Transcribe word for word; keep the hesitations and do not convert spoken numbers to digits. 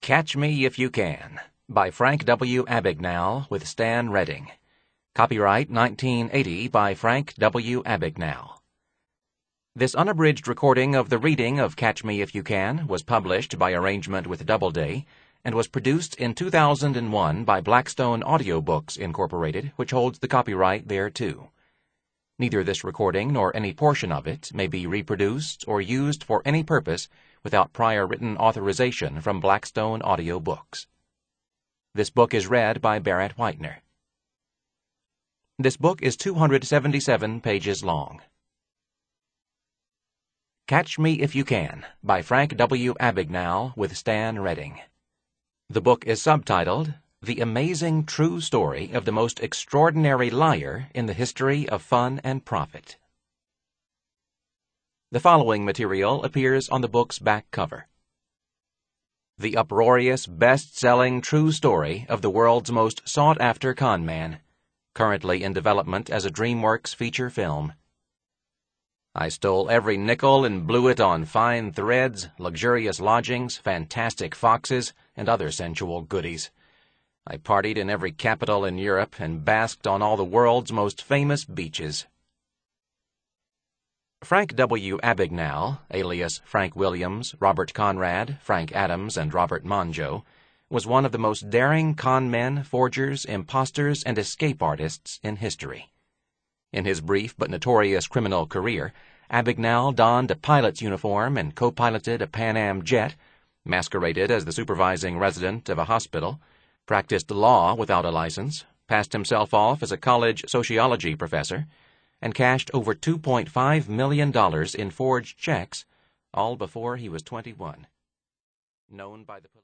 Catch Me If You Can by Frank W. Abagnale with Stan Redding. Copyright nineteen eighty by Frank W. Abagnale. This unabridged recording of the reading of Catch Me If You Can was published by arrangement with Doubleday and was produced in two thousand one by Blackstone Audiobooks, Incorporated, which holds the copyright thereto. Neither this recording nor any portion of it may be reproduced or used for any purpose without prior written authorization from Blackstone Audiobooks. This book is read by Barrett Whitener. This book is two hundred seventy-seven pages long. Catch Me If You Can by Frank W. Abagnale with Stan Redding. The book is subtitled The Amazing True Story of the Most Extraordinary Liar in the History of Fun and Profit. The following material appears on the book's back cover. The uproarious, best-selling true story of the world's most sought-after con man, currently in development as a DreamWorks feature film. I stole every nickel and blew it on fine threads, luxurious lodgings, fantastic foxes, and other sensual goodies. I partied in every capital in Europe and basked on all the world's most famous beaches. Frank W. Abagnale, alias Frank Williams, Robert Conrad, Frank Adams, and Robert Monjo, was one of the most daring con men, forgers, impostors, and escape artists in history. In his brief but notorious criminal career, Abagnale donned a pilot's uniform and co-piloted a Pan Am jet, masqueraded as the supervising resident of a hospital, practiced law without a license, passed himself off as a college sociology professor, and cashed over two point five million dollars in forged checks, all before he was twenty-one. Known by the